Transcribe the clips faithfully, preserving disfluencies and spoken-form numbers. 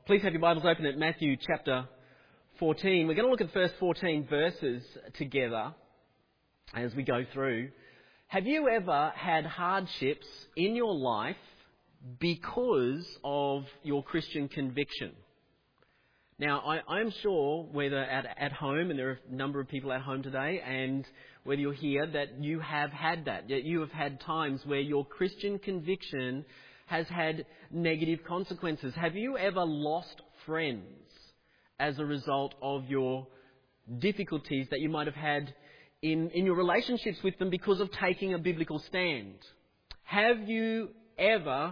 Please have your Bibles open at Matthew chapter fourteen. We're going to look at the first fourteen verses together as we go through. Have you ever had hardships in your life because of your Christian conviction? Now, I, I'm sure whether at, at home, and there are a number of people at home today, and whether you're here, that you have had that. That you have had times where your Christian conviction has had negative consequences. Have you ever lost friends as a result of your difficulties that you might have had in, in your relationships with them because of taking a biblical stand? Have you ever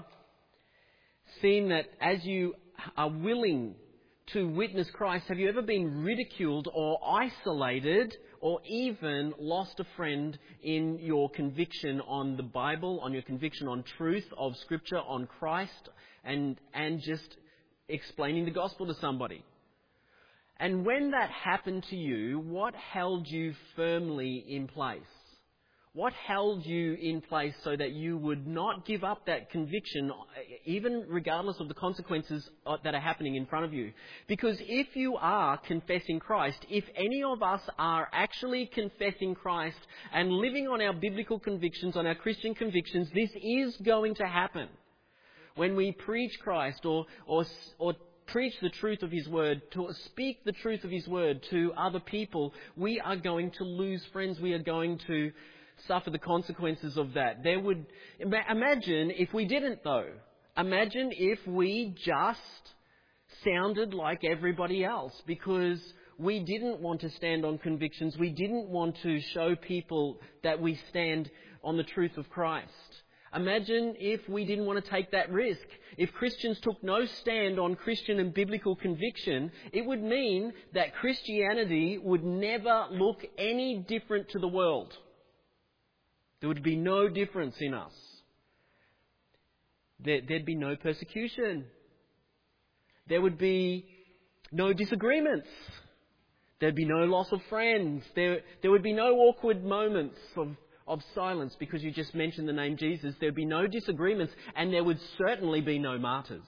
seen that as you are willing to witness Christ, have you ever been ridiculed or isolated or even lost a friend in your conviction on the Bible, on your conviction on truth of Scripture, on Christ, and and just explaining the gospel to somebody? And when that happened to you, what held you firmly in place? What held you in place so that you would not give up that conviction, even regardless of the consequences that are happening in front of you? Because if you are confessing Christ, if any of us are actually confessing Christ and living on our biblical convictions, on our Christian convictions, this is going to happen. When we preach Christ or or or preach the truth of His Word, to speak the truth of His Word to other people, we are going to lose friends. We are going to suffer the consequences of that. There would imagine if we didn't, though. Imagine if we just sounded like everybody else because we didn't want to stand on convictions. We didn't want to show people that we stand on the truth of Christ. Imagine if we didn't want to take that risk. If Christians took no stand on Christian and biblical conviction, it would mean that Christianity would never look any different to the world. There would be no difference in us. There, there'd be no persecution. There would be no disagreements. There'd be no loss of friends. There, there would be no awkward moments of, of silence because you just mentioned the name Jesus. There'd be no disagreements, and there would certainly be no martyrs.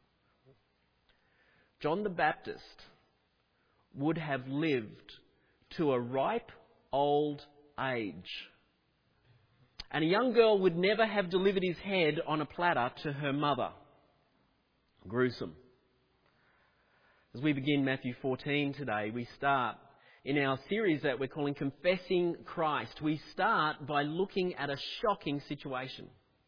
John the Baptist would have lived to a ripe old age. And a young girl would never have delivered his head on a platter to her mother. Gruesome. As we begin Matthew fourteen today, we start in our series that we're calling Confessing Christ. We start by looking at a shocking situation.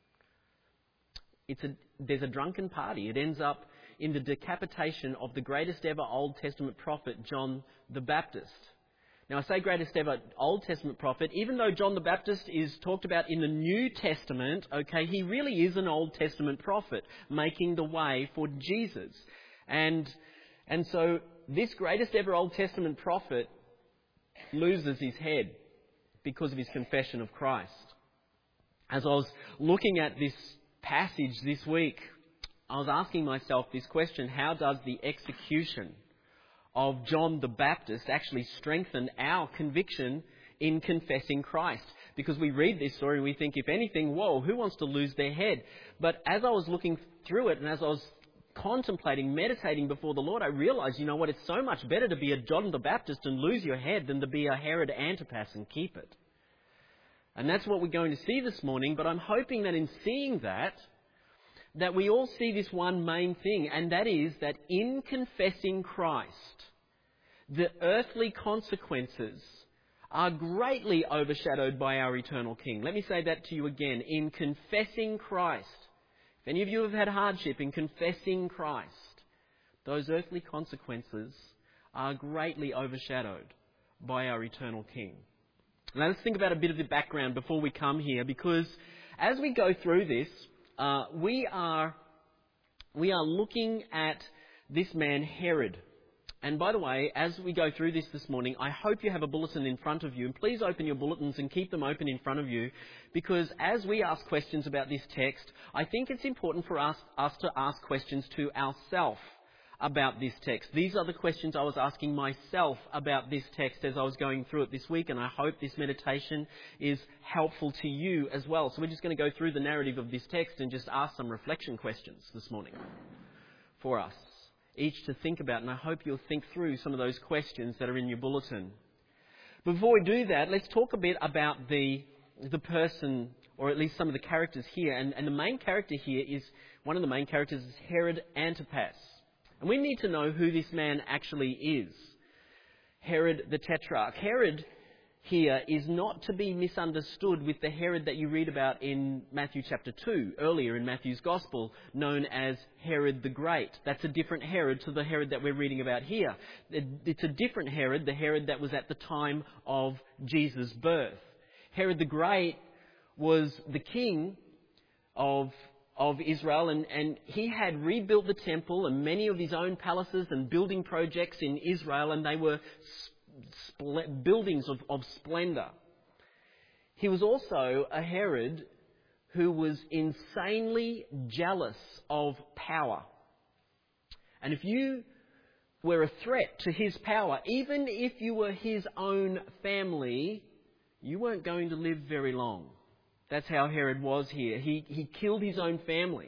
It's a, there's a drunken party. It ends up in the decapitation of the greatest ever Old Testament prophet, John the Baptist. Now, I say greatest ever Old Testament prophet, even though John the Baptist is talked about in the New Testament, okay, he really is an Old Testament prophet, making the way for Jesus. And, and so this greatest ever Old Testament prophet loses his head because of his confession of Christ. As I was looking at this passage this week, I was asking myself this question: how does the execution of John the Baptist actually strengthen our conviction in confessing Christ? Because we read this story and we think, if anything, whoa, who wants to lose their head? But as I was looking through it and as I was contemplating, meditating before the Lord, I realised, you know what, it's so much better to be a John the Baptist and lose your head than to be a Herod Antipas and keep it. And that's what we're going to see this morning, but I'm hoping that in seeing that, that we all see this one main thing, and that is that in confessing Christ, the earthly consequences are greatly overshadowed by our eternal King. Let me say that to you again. In confessing Christ, if any of you have had hardship in confessing Christ, those earthly consequences are greatly overshadowed by our eternal King. Now let's think about a bit of the background before we come here, because as we go through this, Uh, we are we are looking at this man Herod. And by the way, as we go through this this morning, I hope you have a bulletin in front of you. And please open your bulletins and keep them open in front of you, because as we ask questions about this text, I think it's important for us, us to ask questions to ourselves about this text. These are the questions I was asking myself about this text as I was going through it this week, and I hope this meditation is helpful to you as well. So we're just going to go through the narrative of this text and just ask some reflection questions this morning for us. each to think about, and I hope you'll think through some of those questions that are in your bulletin. Before we do that, let's talk a bit about the the person, or at least some of the characters here. And, and the main character here is, one of the main characters is Herod Antipas. And we need to know who this man actually is. Herod the Tetrarch. Herod here is not to be misunderstood with the Herod that you read about in Matthew chapter two, earlier in Matthew's Gospel, known as Herod the Great. That's a different Herod to the Herod that we're reading about here. It's a different Herod, the Herod that was at the time of Jesus' birth. Herod the Great was the king of of Israel, and, and he had rebuilt the temple and many of his own palaces and building projects in Israel, and they were spl- buildings of, of splendour. He was also a Herod who was insanely jealous of power. And if you were a threat to his power, even if you were his own family, you weren't going to live very long. That's how Herod was here. He he killed his own family.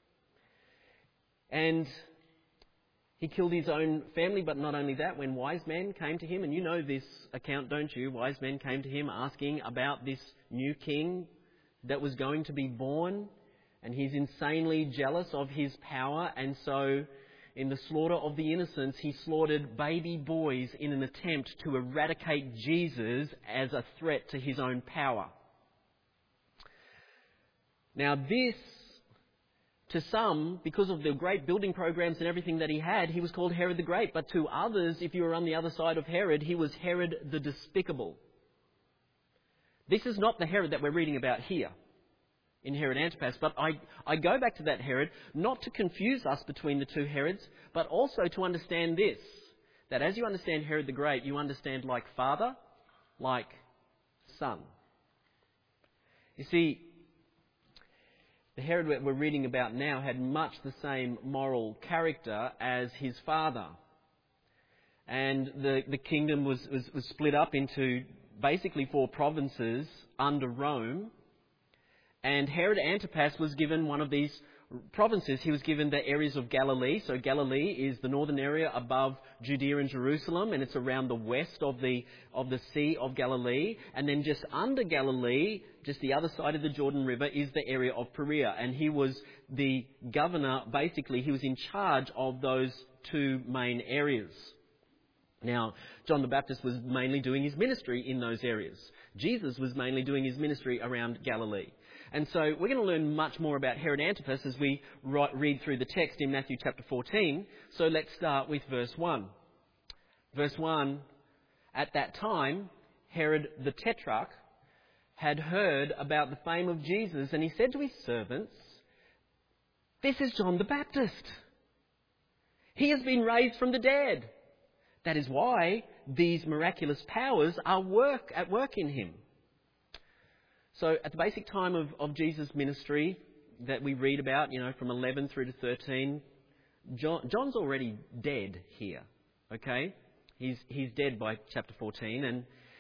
And he killed his own family, but not only that, when wise men came to him, and you know this account, don't you? Wise men came to him asking about this new king that was going to be born, and he's insanely jealous of his power, and so in the slaughter of the innocents, he slaughtered baby boys in an attempt to eradicate Jesus as a threat to his own power. Now this, to some, because of the great building programs and everything that he had, he was called Herod the Great. But to others, if you were on the other side of Herod, he was Herod the Despicable. This is not the Herod that we're reading about here in Herod Antipas. But I, I go back to that Herod, not to confuse us between the two Herods, but also to understand this, that as you understand Herod the Great, you understand like father, like son. You see, the Herod that we're reading about now had much the same moral character as his father. And the, the kingdom was, was, was split up into basically four provinces under Rome. And Herod Antipas was given one of these provinces. He was given the areas of Galilee. So Galilee is the northern area above Judea and Jerusalem, and it's around the west of the of the Sea of Galilee. And then just under Galilee, just the other side of the Jordan River, is the area of Perea. And he was the governor, basically, he was in charge of those two main areas. Now, John the Baptist was mainly doing his ministry in those areas. Jesus was mainly doing his ministry around Galilee. And so we're going to learn much more about Herod Antipas as we read through the text in Matthew chapter fourteen. So let's start with verse one. Verse one, at that time, Herod the Tetrarch had heard about the fame of Jesus, and he said to his servants, "This is John the Baptist. He has been raised from the dead. That is why these miraculous powers are work at work in him." So at the basic time of, of Jesus' ministry that we read about, you know, from eleven through to thirteen, John, John's already dead here, okay? He's he's dead by chapter fourteen, and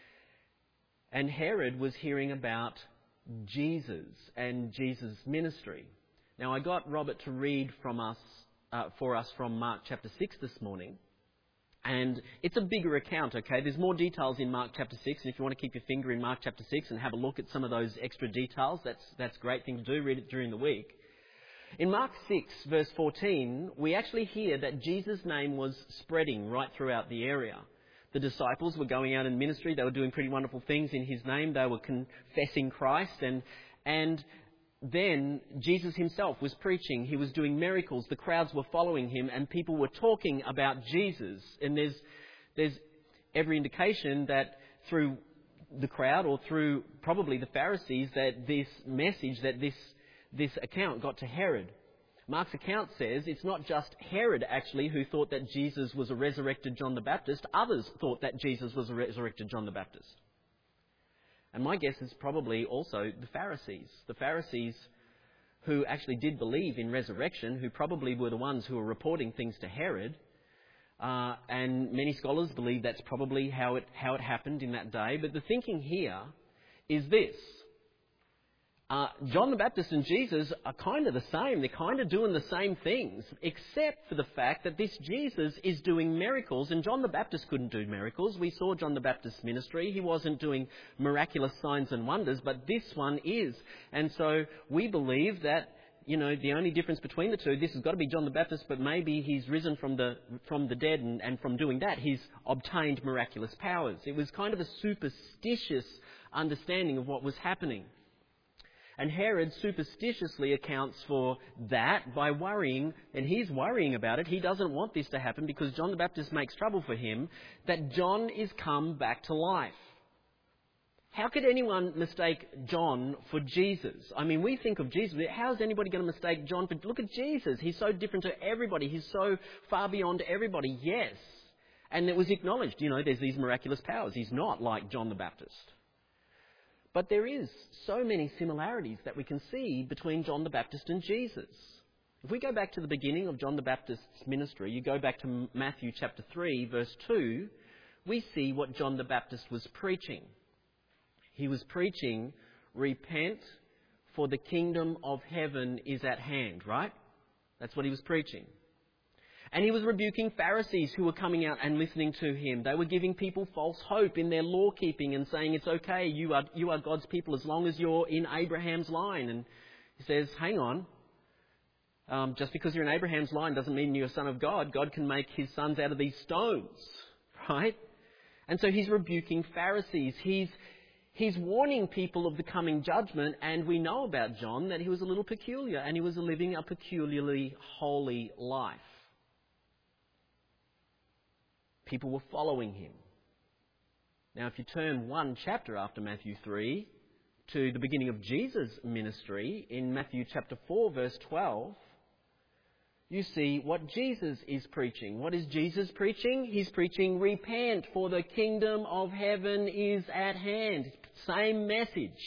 and Herod was hearing about Jesus and Jesus' ministry. Now, I got Robert to read from us uh, for us from Mark chapter six this morning. And it's a bigger account, okay? There's more details in Mark chapter six, and if you want to keep your finger in Mark chapter six and have a look at some of those extra details, that's that's a great thing to do. Read it during the week. In Mark six, verse fourteen, we actually hear that Jesus' name was spreading right throughout the area. The disciples were going out in ministry. They were doing pretty wonderful things in his name. They were confessing Christ, and and then Jesus himself was preaching. He was doing miracles. The crowds were following him, and people were talking about Jesus. And there's there's every indication that through the crowd, or through probably the Pharisees, that this message, that this this account got to Herod. Mark's account says it's not just Herod actually who thought that Jesus was a resurrected John the Baptist. Others thought that Jesus was a resurrected John the Baptist. And my guess is probably also the Pharisees. The Pharisees who actually did believe in resurrection, who probably were the ones who were reporting things to Herod. Uh, and many scholars believe that's probably how it how it happened in that day. But the thinking here is this. Uh, John the Baptist and Jesus are kind of the same. They're kind of doing the same things, except for the fact that this Jesus is doing miracles, and John the Baptist couldn't do miracles. We saw John the Baptist's ministry. He wasn't doing miraculous signs and wonders, but this one is. And so we believe that, you know, the only difference between the two, this has got to be John the Baptist, but maybe he's risen from the from the dead, and, and from doing that, he's obtained miraculous powers. It was kind of a superstitious understanding of what was happening. And Herod superstitiously accounts for that by worrying, and he's worrying about it. He doesn't want this to happen because John the Baptist makes trouble for him, that John is come back to life. How could anyone mistake John for Jesus? I mean, we think of Jesus. How is anybody going to mistake John for... Look at Jesus. He's so different to everybody. He's so far beyond everybody. Yes. And it was acknowledged, you know, there's these miraculous powers. He's not like John the Baptist. But there is so many similarities that we can see between John the Baptist and Jesus. If we go back to the beginning of John the Baptist's ministry, you go back to Matthew chapter three, verse two, we see what John the Baptist was preaching. He was preaching, repent, for the kingdom of heaven is at hand, right? That's what he was preaching. And he was rebuking Pharisees who were coming out and listening to him. They were giving people false hope in their law keeping and saying, it's okay, you are, you are God's people as long as you're in Abraham's line. And he says, hang on, um, just because you're in Abraham's line doesn't mean you're a son of God. God can make his sons out of these stones, right? And so he's rebuking Pharisees. He's, he's warning people of the coming judgment. And we know about John that he was a little peculiar and he was living a peculiarly holy life. People were following him. Now, if you turn one chapter after Matthew three to the beginning of Jesus' ministry, in Matthew chapter four, verse twelve, you see what Jesus is preaching. What is Jesus preaching? He's preaching, repent, for the kingdom of heaven is at hand. Same message.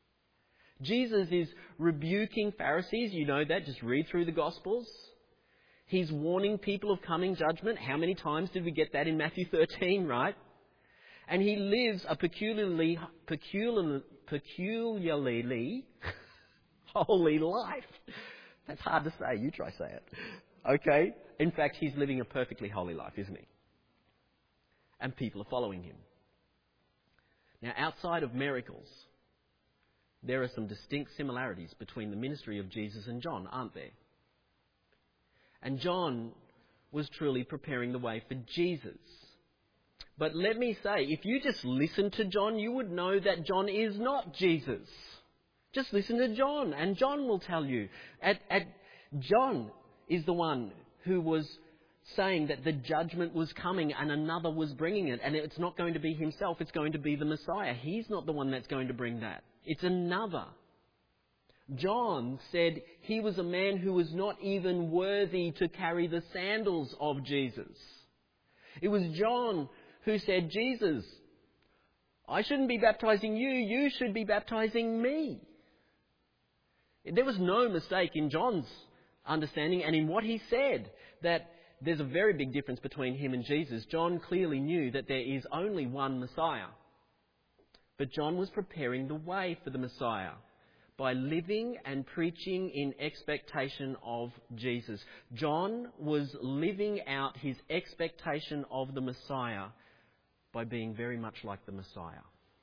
Jesus is rebuking Pharisees. You know that. Just read through the Gospels. He's warning people of coming judgment. How many times did we get that in Matthew thirteen, right? And he lives a peculiarly, peculiar, peculiarly holy life. That's hard to say. You try say it. Okay? In fact, he's living a perfectly holy life, isn't he? And people are following him. Now, outside of miracles, there are some distinct similarities between the ministry of Jesus and John, aren't there? And John was truly preparing the way for Jesus. But let me say, if you just listen to John, you would know that John is not Jesus. Just listen to John, and John will tell you. At, at, John is the one who was saying that the judgment was coming and another was bringing it. And it's not going to be himself, it's going to be the Messiah. He's not the one that's going to bring that. It's another. John said he was a man who was not even worthy to carry the sandals of Jesus. It was John who said, Jesus, I shouldn't be baptizing you, you should be baptizing me. There was no mistake in John's understanding and in what he said, that there's a very big difference between him and Jesus. John clearly knew that there is only one Messiah. But John was preparing the way for the Messiah by living and preaching in expectation of Jesus. John was living out his expectation of the Messiah by being very much like the Messiah.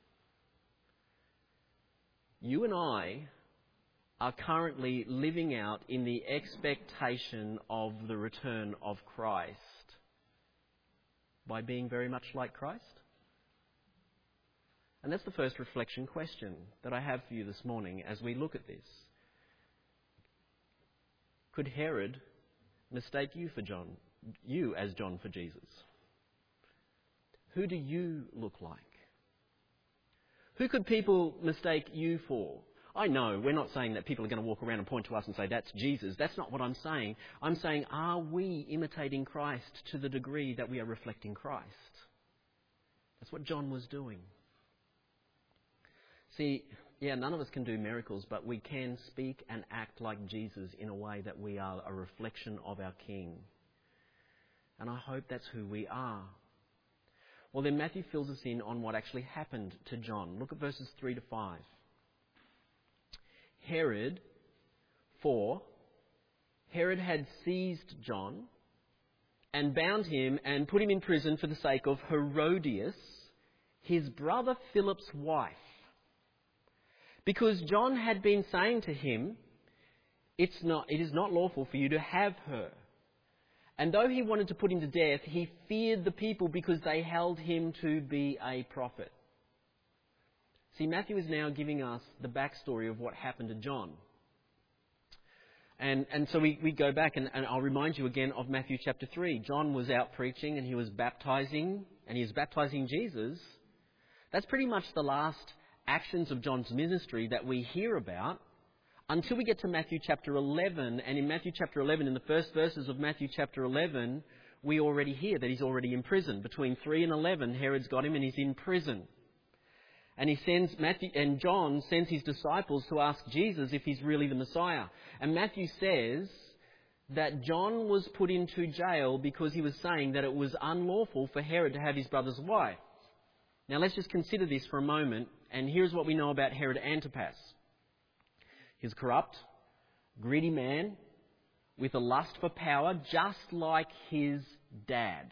You and I are currently living out in the expectation of the return of Christ by being very much like Christ. And that's the first reflection question that I have for you this morning as we look at this. Could Herod mistake you for John, you as John for Jesus? Who do you look like? Who could people mistake you for? I know we're not saying that people are going to walk around and point to us and say, that's Jesus. That's not what I'm saying. I'm saying, are we imitating Christ to the degree that we are reflecting Christ? That's what John was doing. See, yeah, none of us can do miracles, but we can speak and act like Jesus in a way that we are a reflection of our King. And I hope that's who we are. Well, then Matthew fills us in on what actually happened to John. Look at verses three to five. Herod, for Herod had seized John and bound him and put him in prison for the sake of Herodias, his brother Philip's wife. Because John had been saying to him, It's not, it is not lawful for you to have her. And though he wanted to put him to death, he feared the people because they held him to be a prophet. See, Matthew is now giving us the backstory of what happened to John. And, and so we, we go back, and, and I'll remind you again of Matthew chapter three. John was out preaching and he was baptizing, and he was baptizing Jesus. That's pretty much the last actions of John's ministry that we hear about until we get to Matthew chapter eleven. And in Matthew chapter eleven, in the first verses of Matthew chapter eleven, we already hear that he's already in prison. Between three and eleven, Herod's got him and he's in prison. And he sends Matthew, and John sends his disciples to ask Jesus if he's really the Messiah. And Matthew says that John was put into jail because he was saying that it was unlawful for Herod to have his brother's wife. Now let's just consider this for a moment. And here's what we know about Herod Antipas. He's a corrupt, greedy man with a lust for power, just like his dad.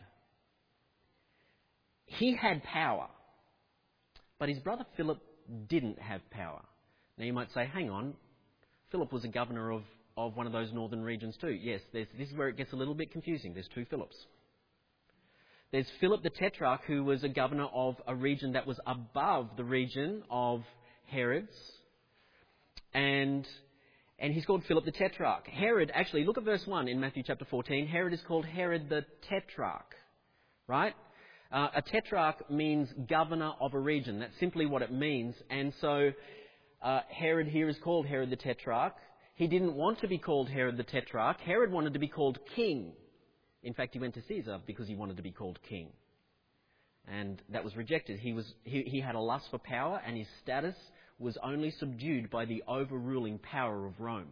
He had power. But his brother Philip didn't have power. Now you might say, hang on, Philip was a governor of, of one of those northern regions too. Yes, this is where it gets a little bit confusing. There's two Philips. There's Philip the Tetrarch, who was a governor of a region that was above the region of Herod's. And, and he's called Philip the Tetrarch. Herod, actually, look at verse one in Matthew chapter fourteen. Herod is called Herod the Tetrarch, right? Uh, a tetrarch means governor of a region. That's simply what it means. And so uh, Herod here is called Herod the Tetrarch. He didn't want to be called Herod the Tetrarch. Herod wanted to be called king. In fact, he went to Caesar because he wanted to be called king. And that was rejected. He was he, he had a lust for power, and his status was only subdued by the overruling power of Rome.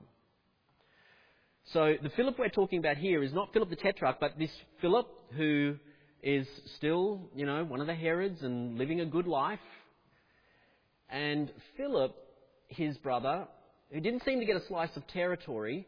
So the Philip we're talking about here is not Philip the Tetrarch, but this Philip who is still, you know, one of the Herods and living a good life. And Philip, his brother, who didn't seem to get a slice of territory,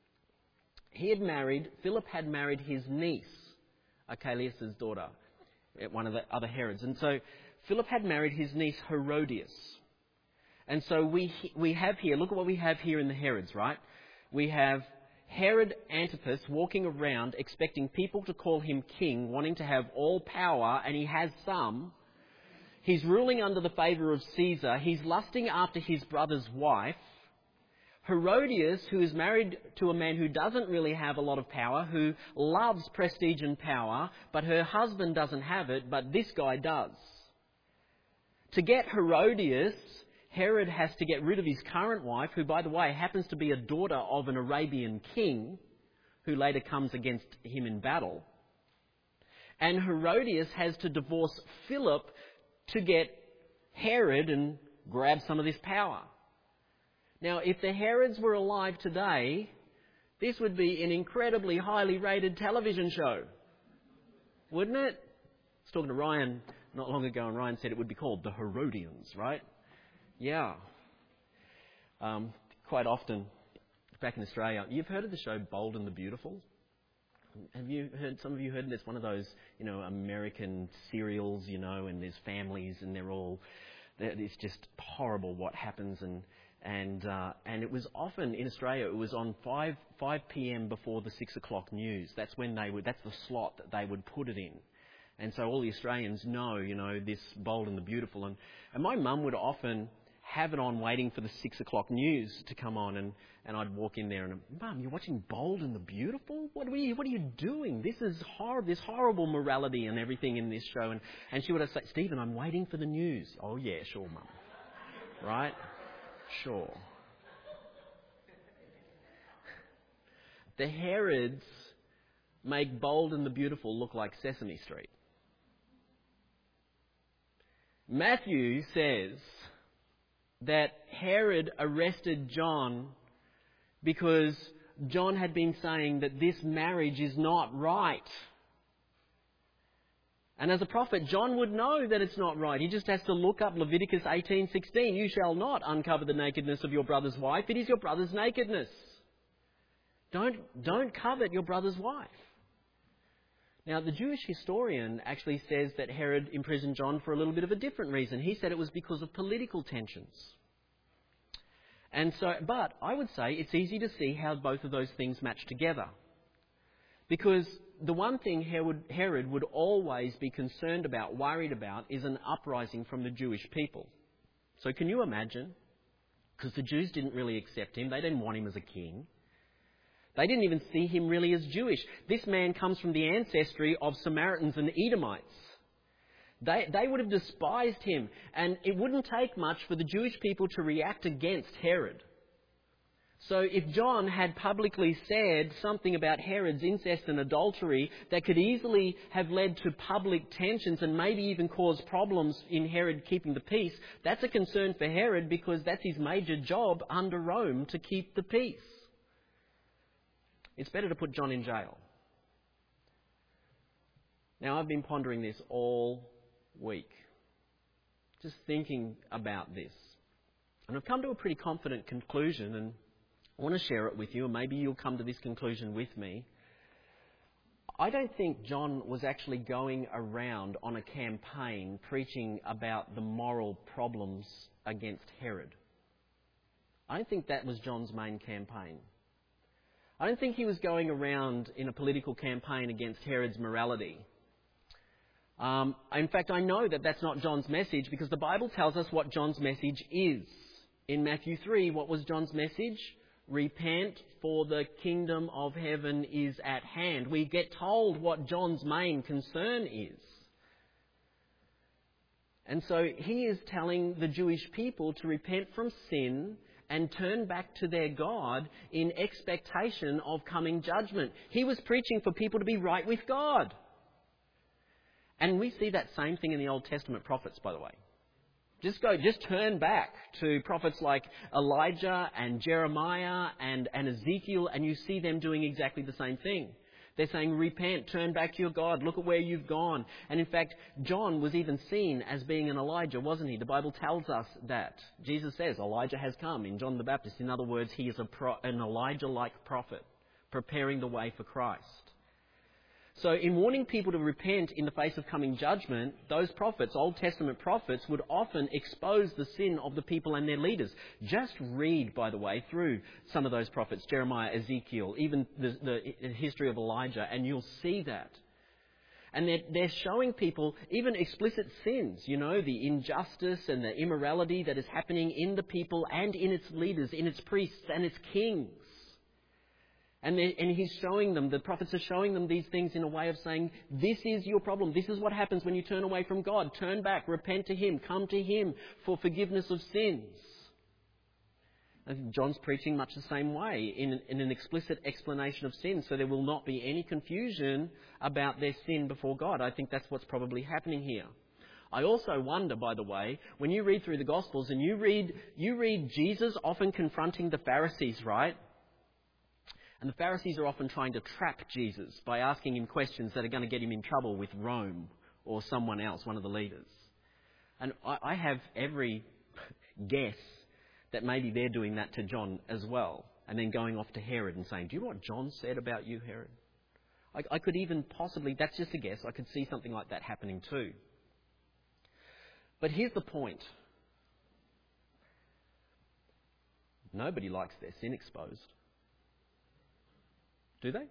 he had married, Philip had married his niece, Archelaus' daughter, one of the other Herods. And so Philip had married his niece Herodias. And so we we have here, look at what we have here in the Herods, right? We have Herod Antipas walking around expecting people to call him king, wanting to have all power, and he has some. He's ruling under the favour of Caesar. He's lusting after his brother's wife. Herodias, who is married to a man who doesn't really have a lot of power, who loves prestige and power, but her husband doesn't have it, but this guy does. To get Herodias, Herod has to get rid of his current wife, who, by the way, happens to be a daughter of an Arabian king, who later comes against him in battle. And Herodias has to divorce Philip to get Herod and grab some of this power. Now, if the Herods were alive today, this would be an incredibly highly rated television show, wouldn't it? I was talking to Ryan not long ago, and Ryan said it would be called The Herodians, right? Yeah. Um, quite often, back in Australia, you've heard of the show Bold and the Beautiful? Have you heard, some of you heard, it's one of those, you know, American serials, you know, and there's families and they're all, they're, it's just horrible what happens. And and uh, and it was often, in Australia, it was on five p.m. before the six o'clock news. That's when they would, that's the slot that they would put it in. And so all the Australians know, you know, this Bold and the Beautiful. And, and my mum would often have it on waiting for the six o'clock news to come on, and, and I'd walk in there and, Mum, you're watching Bold and the Beautiful? What are you, what are you doing? This is horrible, this horrible morality and everything in this show. And, and she would say, Stephen, I'm waiting for the news. Oh yeah, sure, Mum. Right? Sure. The Herods make Bold and the Beautiful look like Sesame Street. Matthew says that Herod arrested John because John had been saying that this marriage is not right. And as a prophet, John would know that it's not right. He just has to look up Leviticus eighteen sixteen. You shall not uncover the nakedness of your brother's wife. It is your brother's nakedness. Don't, don't covet your brother's wife. Now, the Jewish historian actually says that Herod imprisoned John for a little bit of a different reason. He said it was because of political tensions. And so, but I would say it's easy to see how both of those things match together. Because the one thing Herod, Herod would always be concerned about, worried about, is an uprising from the Jewish people. So can you imagine? Because the Jews didn't really accept him. They didn't want him as a king. They didn't even see him really as Jewish. This man comes from the ancestry of Samaritans and Edomites. They, they would have despised him, and it wouldn't take much for the Jewish people to react against Herod. So if John had publicly said something about Herod's incest and adultery that could easily have led to public tensions and maybe even cause problems in Herod keeping the peace, that's a concern for Herod because that's his major job under Rome, to keep the peace. It's better to put John in jail. Now, I've been pondering this all week, just thinking about this. And I've come to a pretty confident conclusion, and I want to share it with you, and maybe you'll come to this conclusion with me. I don't think John was actually going around on a campaign preaching about the moral problems against Herod. I don't think that was John's main campaign. I don't think he was going around in a political campaign against Herod's morality. Um, in fact, I know that that's not John's message because the Bible tells us what John's message is. In Matthew three, what was John's message? Repent, for the kingdom of heaven is at hand. We get told what John's main concern is. And so he is telling the Jewish people to repent from sin and turn back to their God in expectation of coming judgment. He was preaching for people to be right with God. And we see that same thing in the Old Testament prophets, by the way. Just go, just turn back to prophets like Elijah and Jeremiah and, and Ezekiel, and you see them doing exactly the same thing. They're saying, repent, turn back to your God, look at where you've gone. And in fact, John was even seen as being an Elijah, wasn't he? The Bible tells us that. Jesus says Elijah has come in John the Baptist. In other words, he is a pro, an Elijah-like prophet, preparing the way for Christ. So in warning people to repent in the face of coming judgment, those prophets, Old Testament prophets, would often expose the sin of the people and their leaders. Just read, by the way, through some of those prophets, Jeremiah, Ezekiel, even the, the history of Elijah, and you'll see that. And they're, they're showing people even explicit sins, you know, the injustice and the immorality that is happening in the people and in its leaders, in its priests and its kings. And, and he's showing them, the prophets are showing them these things in a way of saying, this is your problem. This is what happens when you turn away from God. Turn back, repent to him, come to him for forgiveness of sins. I think John's preaching much the same way, in, in an explicit explanation of sin, so there will not be any confusion about their sin before God. I think that's what's probably happening here. I also wonder, by the way, when you read through the Gospels and you read, you read Jesus often confronting the Pharisees, right? And the Pharisees are often trying to trap Jesus by asking him questions that are going to get him in trouble with Rome or someone else, one of the leaders. And I, I have every guess that maybe they're doing that to John as well, and then going off to Herod and saying, do you know what John said about you, Herod? I, I could even possibly, that's just a guess, I could see something like that happening too. But here's the point. Nobody likes their sin exposed. Do they?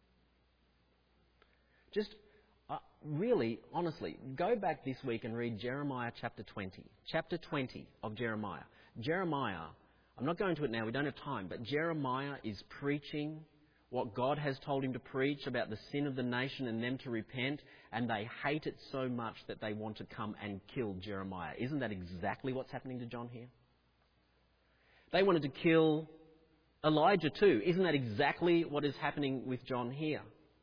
Just uh, really, honestly, go back this week and read Jeremiah chapter twenty. Chapter twenty of Jeremiah. Jeremiah, I'm not going to it now, we don't have time, but Jeremiah is preaching what God has told him to preach about the sin of the nation and them to repent, and they hate it so much that they want to come and kill Jeremiah. Isn't that exactly what's happening to John here? They wanted to kill Elijah too. Isn't that exactly what is happening with John here?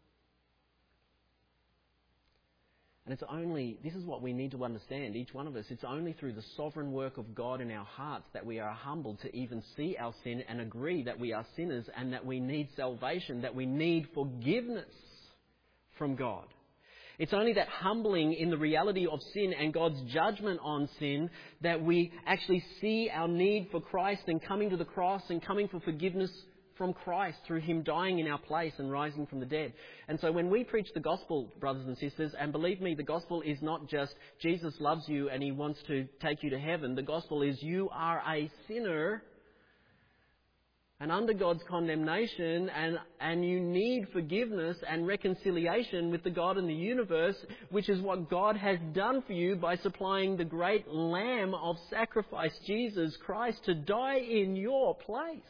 And it's only, this is what we need to understand, each one of us, it's only through the sovereign work of God in our hearts that we are humbled to even see our sin and agree that we are sinners and that we need salvation, that we need forgiveness from God. It's only that humbling in the reality of sin and God's judgment on sin that we actually see our need for Christ and coming to the cross and coming for forgiveness from Christ through Him dying in our place and rising from the dead. And so when we preach the gospel, brothers and sisters, and believe me, the gospel is not just Jesus loves you and He wants to take you to heaven. The gospel is you are a sinner and under God's condemnation, and, and you need forgiveness and reconciliation with the God in the universe, which is what God has done for you by supplying the great Lamb of sacrifice, Jesus Christ, to die in your place.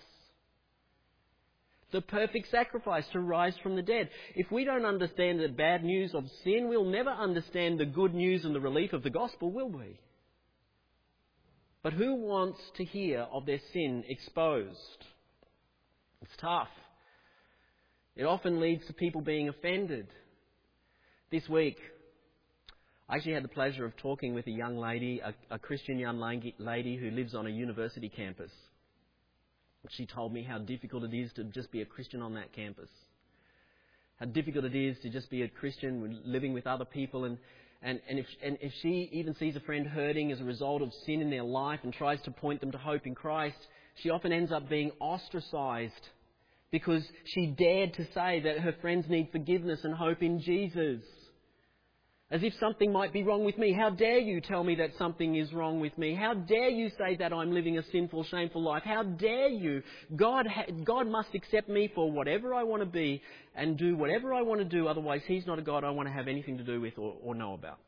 The perfect sacrifice to rise from the dead. If we don't understand the bad news of sin, we'll never understand the good news and the relief of the gospel, will we? But who wants to hear of their sin exposed? It's tough. It often leads to people being offended. This week, I actually had the pleasure of talking with a young lady, a, a Christian young lady who lives on a university campus. She told me how difficult it is to just be a Christian on that campus. How difficult it is to just be a Christian living with other people. And, and, and, if, and if she even sees a friend hurting as a result of sin in their life and tries to point them to hope in Christ, she often ends up being ostracised because she dared to say that her friends need forgiveness and hope in Jesus. As if something might be wrong with me. How dare you tell me that something is wrong with me? How dare you say that I'm living a sinful, shameful life? How dare you? God, ha- God must accept me for whatever I want to be and do whatever I want to do. Otherwise, He's not a God I want to have anything to do with or, or know about.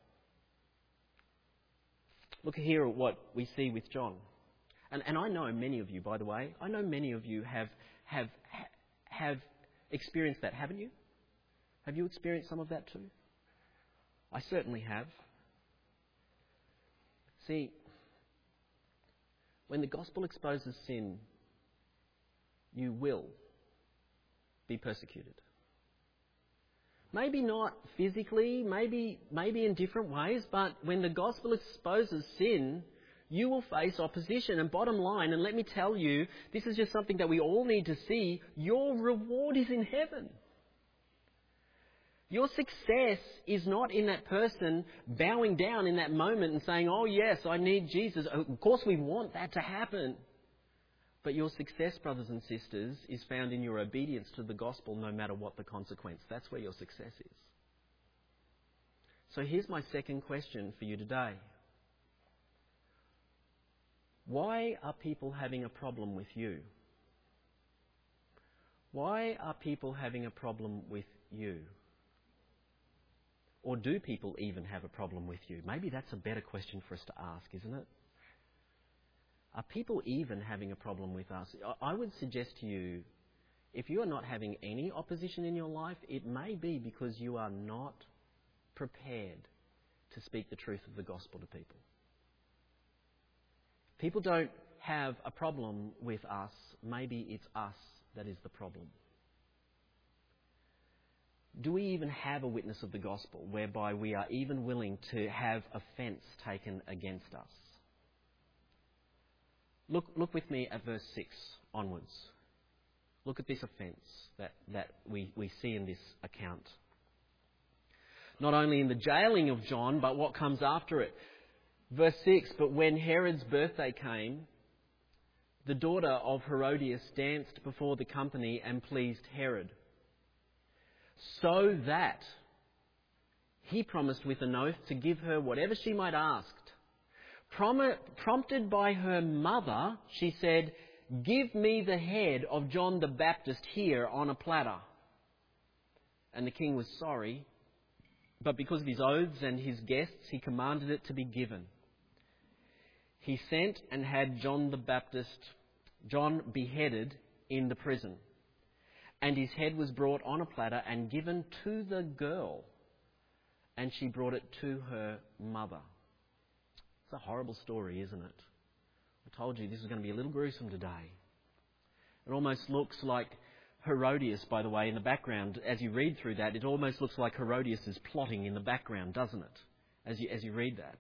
Look here at what we see with John. And, and I know many of you, by the way, I know many of you have, have, have experienced that, haven't you? Have you experienced some of that too? I certainly have. See, when the gospel exposes sin, you will be persecuted. Maybe not physically, maybe, maybe in different ways, but when the gospel exposes sin, you will face opposition. And bottom line, and let me tell you, this is just something that we all need to see, your reward is in heaven. Your success is not in that person bowing down in that moment and saying, oh yes, I need Jesus. Of course we want that to happen. But your success, brothers and sisters, is found in your obedience to the gospel no matter what the consequence. That's where your success is. So here's my second question for you today. Why are people having a problem with you? Why are people having a problem with you? Or do people even have a problem with you? Maybe that's a better question for us to ask, isn't it? Are people even having a problem with us? I would suggest to you, if you are not having any opposition in your life, it may be because you are not prepared to speak the truth of the gospel to people. People don't have a problem with us. Maybe it's us that is the problem. Do we even have a witness of the gospel whereby we are even willing to have offence taken against us? Look, look with me at verse six onwards. Look at this offence that, that we, we see in this account. Not only in the jailing of John, but what comes after it. Verse six, but when Herod's birthday came, the daughter of Herodias danced before the company and pleased Herod, so that he promised with an oath to give her whatever she might ask. Prom- prompted by her mother, she said, give me the head of John the Baptist here on a platter. And the king was sorry, but because of his oaths and his guests, he commanded it to be given. He sent and had John the Baptist, John beheaded in the prison. And his head was brought on a platter and given to the girl. And she brought it to her mother. It's a horrible story, isn't it? I told you this is going to be a little gruesome today. It almost looks like Herodias, by the way, in the background. As you read through that, it almost looks like Herodias is plotting in the background, doesn't it? As you, as you read that.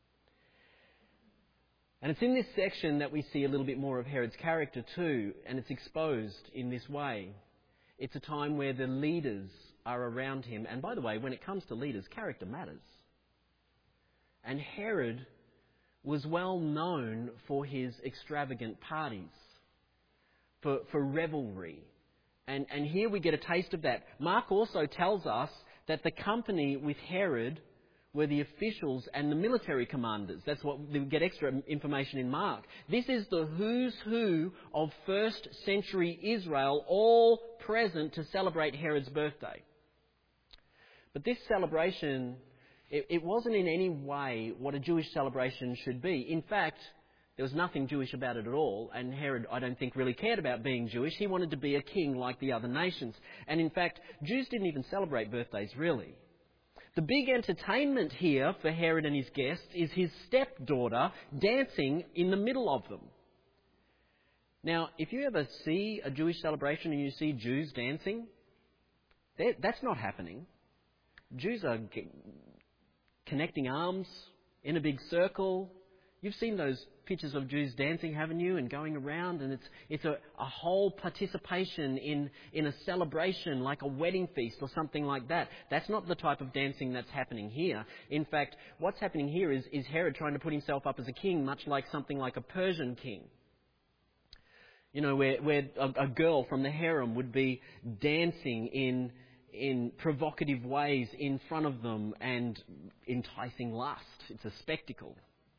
And it's in this section that we see a little bit more of Herod's character too, and it's exposed in this way. It's a time where the leaders are around him. And by the way, when it comes to leaders, character matters. And Herod was well known for his extravagant parties, for, for revelry. And, and here we get a taste of that. Mark also tells us that the company with Herod were the officials and the military commanders. That's what we get extra information in Mark. This is the who's who of first century Israel, all present to celebrate Herod's birthday. But this celebration, it, it wasn't in any way what a Jewish celebration should be. In fact, there was nothing Jewish about it at all, and Herod, I don't think, really cared about being Jewish. He wanted to be a king like the other nations. And in fact, Jews didn't even celebrate birthdays, really. The big entertainment here for Herod and his guests is his stepdaughter dancing in the middle of them. Now, if you ever see a Jewish celebration and you see Jews dancing, that's not happening. Jews are connecting arms in a big circle. You've seen those pictures of Jews dancing, haven't you, and going around, and it's it's a, a whole participation in, in a celebration like a wedding feast or something like that. That's not the type of dancing that's happening here. In fact, what's happening here is, is Herod trying to put himself up as a king, much like something like a Persian king. You know, where, where a, a girl from the harem would be dancing in in provocative ways in front of them and enticing lust. It's a spectacle.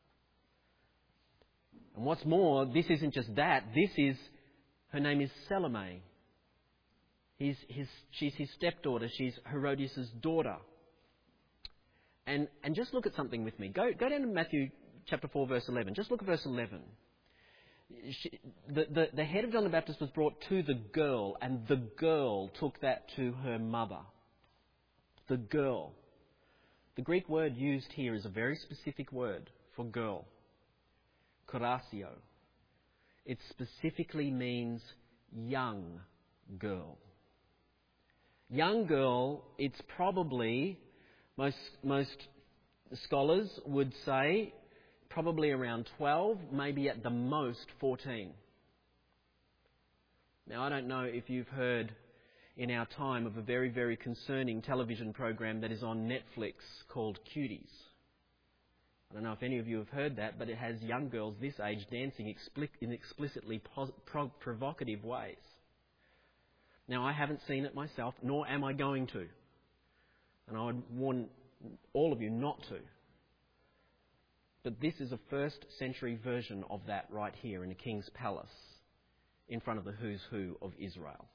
And what's more, this isn't just that. This is, her name is Salome. He's his, she's his stepdaughter. She's Herodias' daughter. And and just look at something with me. Go go down to Matthew chapter four, verse eleven. Just look at verse eleven. She, the, the, the head of John the Baptist was brought to the girl, and the girl took that to her mother. The girl. The Greek word used here is a very specific word for girl. Korasio. It specifically means young girl. Young girl, it's probably, most, most scholars would say, probably around twelve, maybe at the most fourteen. Now, I don't know if you've heard in our time of a very, very concerning television program that is on Netflix called Cuties. I don't know if any of you have heard that, but it has young girls this age dancing in explicitly provocative ways. Now, I haven't seen it myself, nor am I going to. And I would warn all of you not to. But this is a first century version of that right here in a king's palace in front of the who's who of Israel.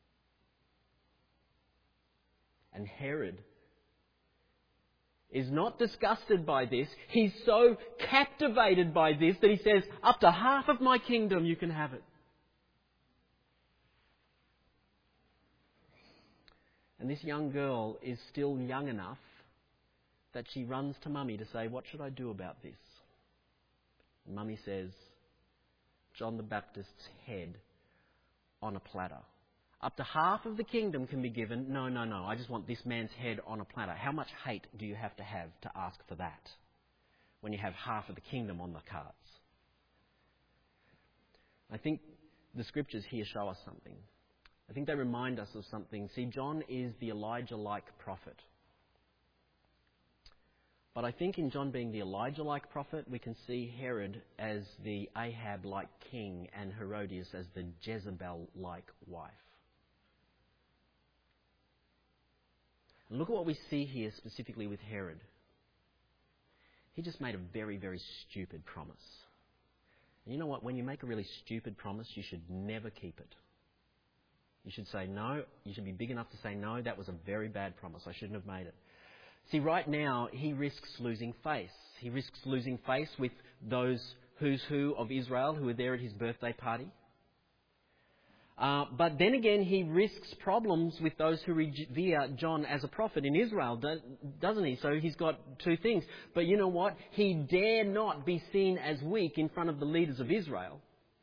And Herod is not disgusted by this. He's so captivated by this that he says, up to half of my kingdom you can have it. And this young girl is still young enough that she runs to Mummy to say, what should I do about this? And Mummy says, John the Baptist's head on a platter. Up to half of the kingdom can be given. No, no, no. I just want this man's head on a platter. How much hate do you have to have to ask for that when you have half of the kingdom on the cards? I think the scriptures here show us something. I think they remind us of something. See, John is the Elijah-like prophet. But I think in John being the Elijah-like prophet, we can see Herod as the Ahab-like king and Herodias as the Jezebel-like wife. And look at what we see here specifically with Herod. He just made a very, very stupid promise. And you know what? When you make a really stupid promise, you should never keep it. You should say no. You should be big enough to say no, that was a very bad promise. I shouldn't have made it. See, right now, he risks losing face. He risks losing face with those who's who of Israel who are there at his birthday party. Uh, but then again, he risks problems with those who revere John as a prophet in Israel, doesn't he? So he's got two things. But you know what? He dare not be seen as weak in front of the leaders of Israel.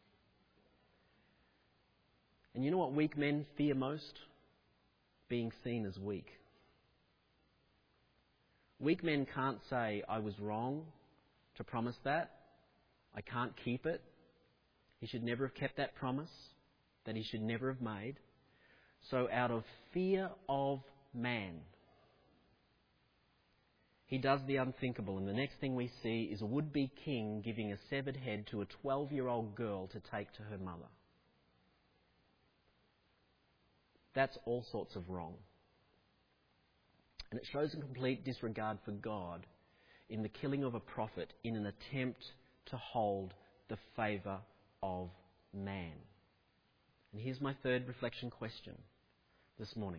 And you know what weak men fear most? Being seen as weak. Weak men can't say, I was wrong to promise that. I can't keep it. He should never have kept that promise that he should never have made. So out of fear of man. He does the unthinkable, and the next thing we see is a would-be king giving a severed head to a twelve-year-old girl to take to her mother. That's all sorts of wrong. And it shows a complete disregard for God in the killing of a prophet in an attempt to hold the favour of man. And here's my third reflection question this morning.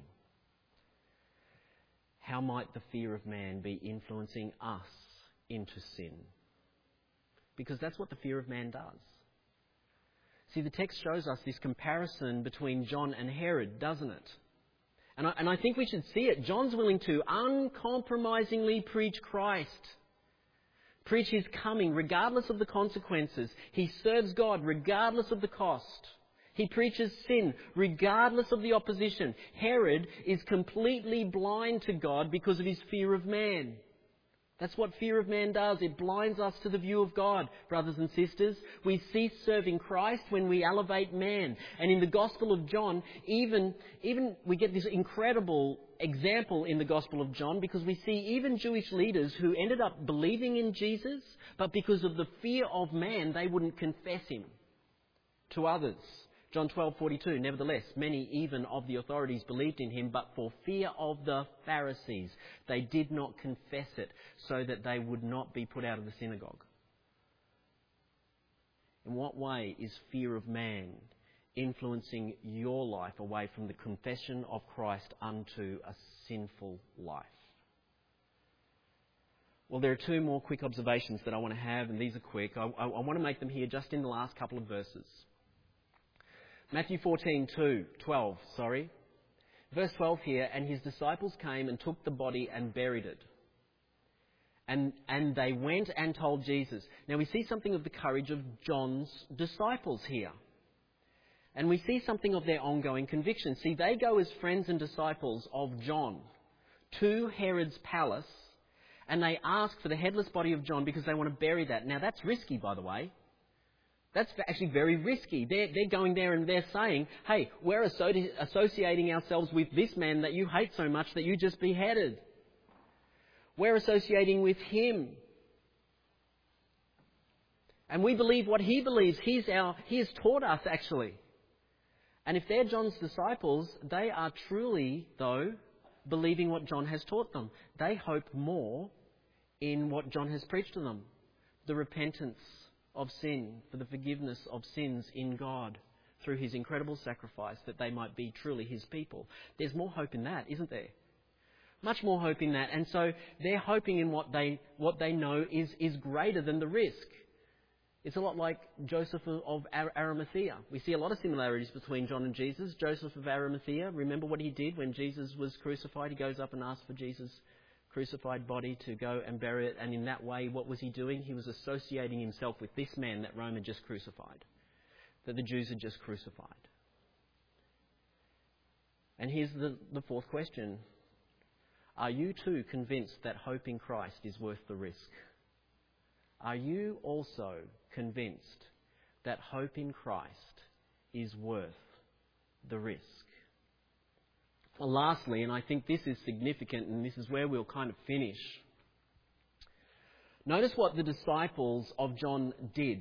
How might the fear of man be influencing us into sin? Because that's what the fear of man does. See, the text shows us this comparison between John and Herod, doesn't it? And I, and I think we should see it. John's willing to uncompromisingly preach Christ. Preach his coming regardless of the consequences. He serves God regardless of the cost. He preaches sin regardless of the opposition. Herod is completely blind to God because of his fear of man. That's what fear of man does. It blinds us to the view of God, brothers and sisters. We cease serving Christ when we elevate man. And in the Gospel of John, even, even we get this incredible example in the Gospel of John because we see even Jewish leaders who ended up believing in Jesus, but because of the fear of man, they wouldn't confess him to others. John twelve forty-two, nevertheless, many even of the authorities believed in him, but for fear of the Pharisees, they did not confess it, so that they would not be put out of the synagogue. In what way is fear of man influencing your life away from the confession of Christ unto a sinful life? Well, there are two more quick observations that I want to have, and these are quick. I, I, I want to make them here just in the last couple of verses. Matthew fourteen, two, twelve, sorry. Verse twelve here, and his disciples came and took the body and buried it. And, and they went and told Jesus. Now we see something of the courage of John's disciples here. And we see something of their ongoing conviction. See, they go as friends and disciples of John to Herod's palace, and they ask for the headless body of John because they want to bury that. Now that's risky, by the way. That's actually very risky. They're, they're going there and they're saying, hey, we're associ- associating ourselves with this man that you hate so much that you just beheaded. We're associating with him. And we believe what he believes. He's our, he has taught us, actually. And if they're John's disciples, they are truly, though, believing what John has taught them. They hope more in what John has preached to them. The repentance of sin, for the forgiveness of sins in God through his incredible sacrifice, that they might be truly his people. There's more hope in that, isn't there? Much more hope in that. And so they're hoping in what they what they know is, is greater than the risk. It's a lot like Joseph of Arimathea. We see a lot of similarities between John and Jesus. Joseph of Arimathea, remember what he did when Jesus was crucified? He goes up and asks for Jesus' crucified body to go and bury it, and in that way, what was he doing? He was associating himself with this man that Rome had just crucified, that the Jews had just crucified. And here's the, the fourth question. Are you too convinced that hope in Christ is worth the risk? Are you also convinced that hope in Christ is worth the risk? Well, lastly, and I think this is significant, and this is where we'll kind of finish. Notice what the disciples of John did.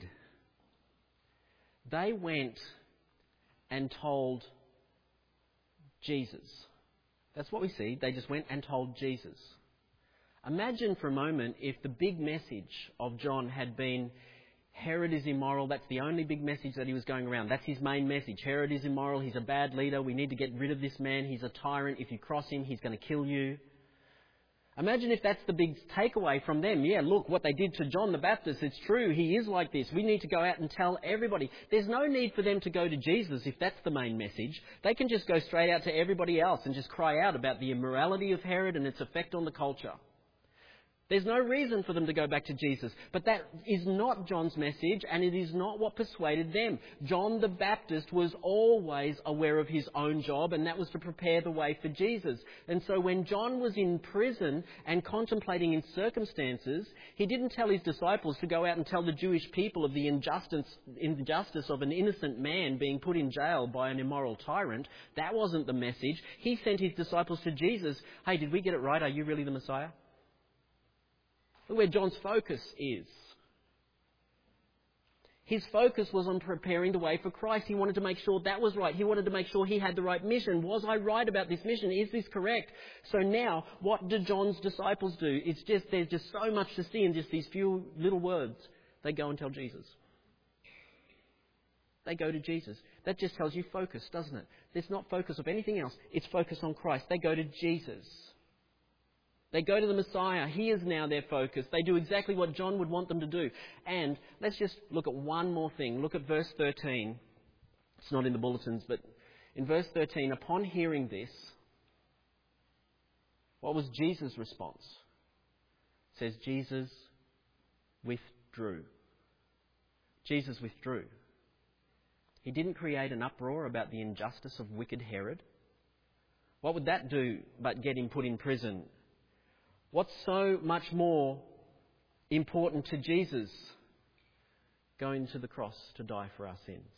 They went and told Jesus. That's what we see. They just went and told Jesus. Imagine for a moment if the big message of John had been, Herod is immoral. That's the only big message that he was going around. That's his main message. Herod is immoral. He's a bad leader. We need to get rid of this man. He's a tyrant. If you cross him, he's going to kill you. Imagine if that's the big takeaway from them. Yeah, look, what they did to John the Baptist, it's true. He is like this. We need to go out and tell everybody. There's no need for them to go to Jesus if that's the main message. They can just go straight out to everybody else and just cry out about the immorality of Herod and its effect on the culture. There's no reason for them to go back to Jesus. But that is not John's message, and it is not what persuaded them. John the Baptist was always aware of his own job, and that was to prepare the way for Jesus. And so when John was in prison and contemplating in circumstances, he didn't tell his disciples to go out and tell the Jewish people of the injustice, injustice of an innocent man being put in jail by an immoral tyrant. That wasn't the message. He sent his disciples to Jesus. Hey, did we get it right? Are you really the Messiah? Look where John's focus is. His focus was on preparing the way for Christ. He wanted to make sure that was right. He wanted to make sure he had the right mission. Was I right about this mission? Is this correct? So now, what do John's disciples do? It's just, there's just so much to see in just these few little words. They go and tell Jesus. They go to Jesus. That just tells you focus, doesn't it? There's not focus of anything else. It's focus on Christ. They go to Jesus. They go to the Messiah. He is now their focus. They do exactly what John would want them to do. And let's just look at one more thing. Look at verse thirteen. It's not in the bulletins, but in verse thirteen, upon hearing this, what was Jesus' response? It says Jesus withdrew. Jesus withdrew. He didn't create an uproar about the injustice of wicked Herod. What would that do but get him put in prison? What's so much more important to Jesus? Going to the cross to die for our sins.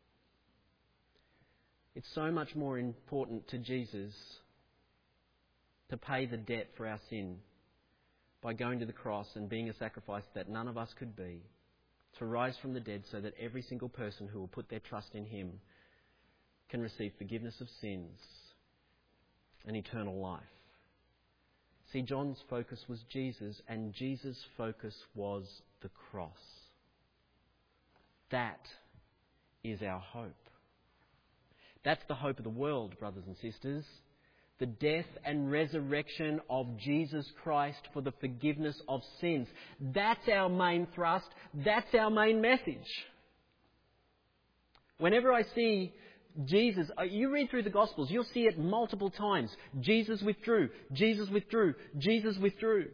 It's so much more important to Jesus to pay the debt for our sin by going to the cross and being a sacrifice that none of us could be, to rise from the dead so that every single person who will put their trust in him can receive forgiveness of sins and eternal life. See, John's focus was Jesus, and Jesus' focus was the cross. That is our hope. That's the hope of the world, brothers and sisters. The death and resurrection of Jesus Christ for the forgiveness of sins. That's our main thrust. That's our main message. Whenever I see Jesus, you read through the Gospels, you'll see it multiple times. Jesus withdrew, Jesus withdrew, Jesus withdrew.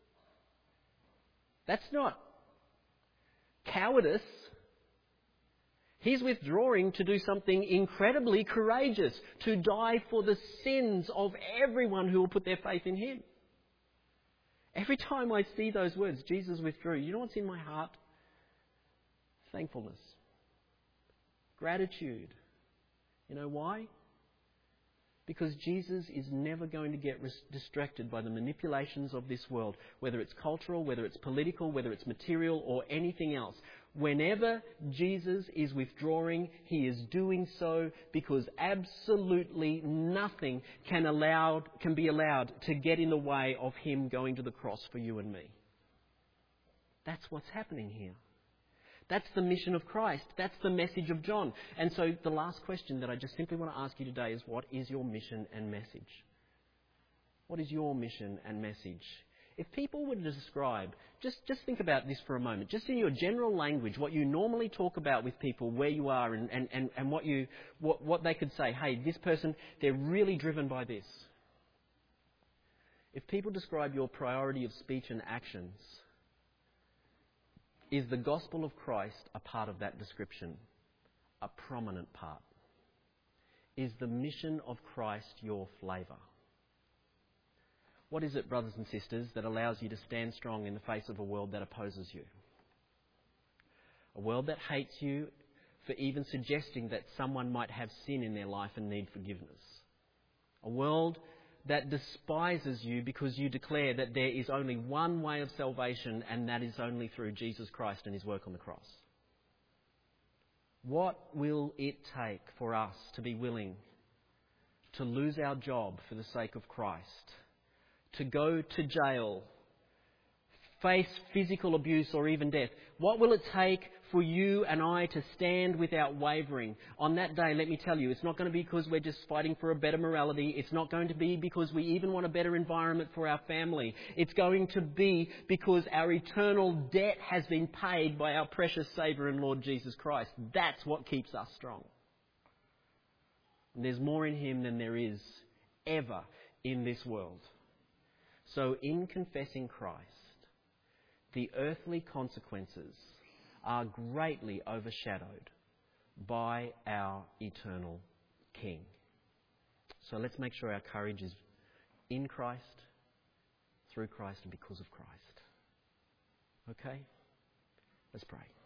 That's not cowardice. He's withdrawing to do something incredibly courageous, to die for the sins of everyone who will put their faith in him. Every time I see those words, Jesus withdrew, you know what's in my heart? Thankfulness. Gratitude. You know why? Because Jesus is never going to get distracted by the manipulations of this world, whether it's cultural, whether it's political, whether it's material or anything else. Whenever Jesus is withdrawing, he is doing so because absolutely nothing can allowed, can be allowed to get in the way of him going to the cross for you and me. That's what's happening here. That's the mission of Christ. That's the message of John. And so the last question that I just simply want to ask you today is, what is your mission and message? What is your mission and message? If people were to describe, just, just think about this for a moment, just in your general language, what you normally talk about with people, where you are and, and, and, and what, you, what, what they could say, hey, this person, they're really driven by this. If people describe your priority of speech and actions, is the gospel of Christ a part of that description? A prominent part? Is the mission of Christ your flavour? What is it, brothers and sisters, that allows you to stand strong in the face of a world that opposes you? A world that hates you for even suggesting that someone might have sin in their life and need forgiveness. A world that despises you because you declare that there is only one way of salvation, and that is only through Jesus Christ and his work on the cross. What will it take for us to be willing to lose our job for the sake of Christ, to go to jail, face physical abuse or even death? What will it take for you and I to stand without wavering? On that day, let me tell you, it's not going to be because we're just fighting for a better morality. It's not going to be because we even want a better environment for our family. It's going to be because our eternal debt has been paid by our precious Saviour and Lord Jesus Christ. That's what keeps us strong. And there's more in him than there is ever in this world. So in confessing Christ, the earthly consequences are greatly overshadowed by our eternal King. So let's make sure our courage is in Christ, through Christ, and because of Christ. Okay? Let's pray.